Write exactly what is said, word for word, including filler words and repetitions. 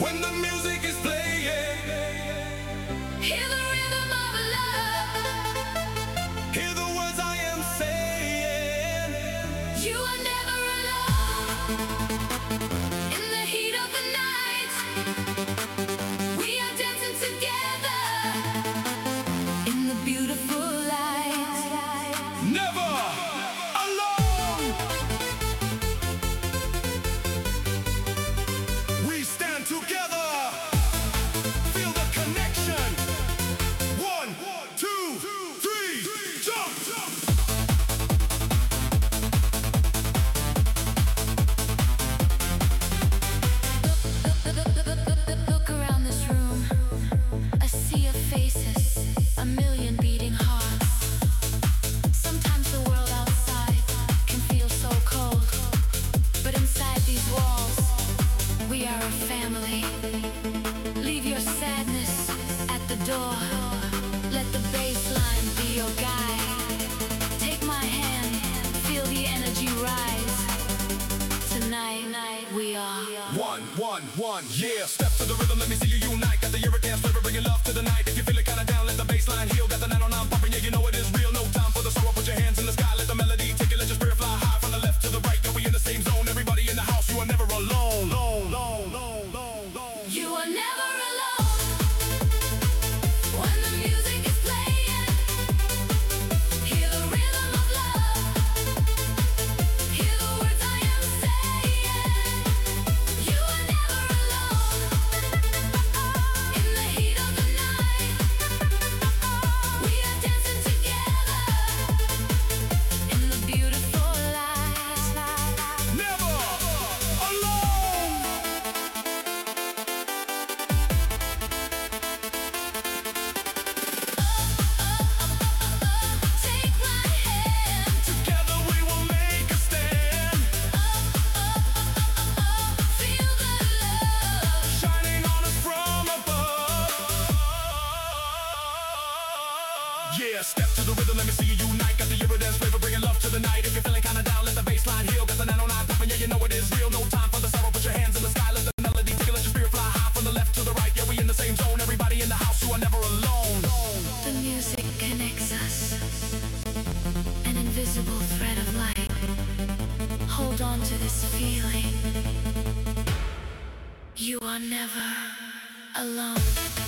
when the music is playing. Hear the rhythm of love. Hear the words I am saying. You are never alone. In the heat of the night, we are dancing together in the beautiful light. Never alone. We stand together. Feel the connection. One, two, three, jump. Look around this room, a sea of faces, a million beating hearts. Sometimes the world outside can feel so cold, but inside these walls, we are a family. Leave your sadness at the door. Let the bass line be your guide. Take my hand, feel the energy rise. Tonight, we are One, one, one, yeah. Step to the rhythm, let me see you unite. Got the Eurodance flavor, bringing love to the night. If you feel it kinda down, let the bass line heal. Got the nine oh nine pumping, yeah, you know it is real. No time for the sorrow, put your hands in the sky. Let the melody take it, let your spirit fly high. From the left to the right, yeah, we in the same zone. Everybody in the house, you are never alone. Alone, alone, alone, alone, alone. You are never alone. When the music is playing, hear the rhythm of love. Hear the words I am saying. You are never alone. In the heat of the night, we are dancing together in the beautiful light. Never alone. Take my hand. Together we will make a stand. Feel the love. Shining on us from above. Yeah, step to the rhythm, let me see you unite. Got the Eurodance flavor, bringing love to the night. If you're feeling kinda down, let the bass line heal. Got the nine oh nine pumping, yeah, you know it is real. No time for the sorrow, put your hands in the sky. Let the melody take it, let your spirit fly high. From the left to the right, yeah, we in the same zone. Everybody in the house, you are never alone. The music connects us, an invisible thread of light. Hold on to this feeling. You are never alone.